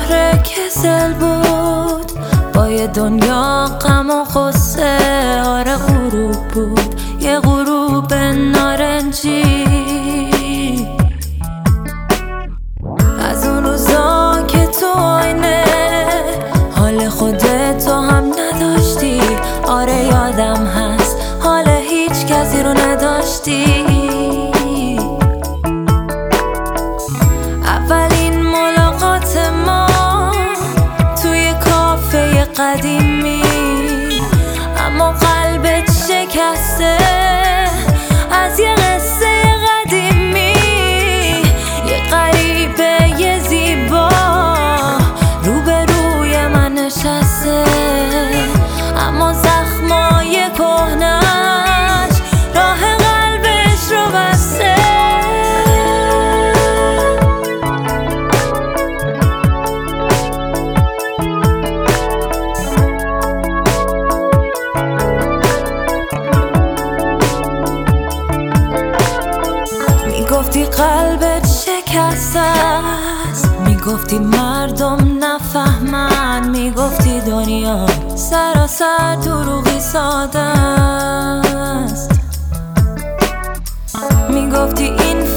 شهر کسل بود با یه دنیا غم و غصه. آره غروب بود، یه غروب نارنجی، از اون روزا که تو آینه حال خودتو هم نداشتی. آره یادم هست حال هیچ کسی رو نداشتی. اولین ملاقات ما توی کافه قدیمی، اما قلبت شکسته از یه قصه قدیمی. یه غریبه یه زیبا روبروی من نشسته، اما زخمای کهنش راه قلبش رو بسته. میگفتی قلبت شکسته است، میگفتی مردم نفهمن، میگفتی دنیا سراسر دروغی ساده است، میگفتی این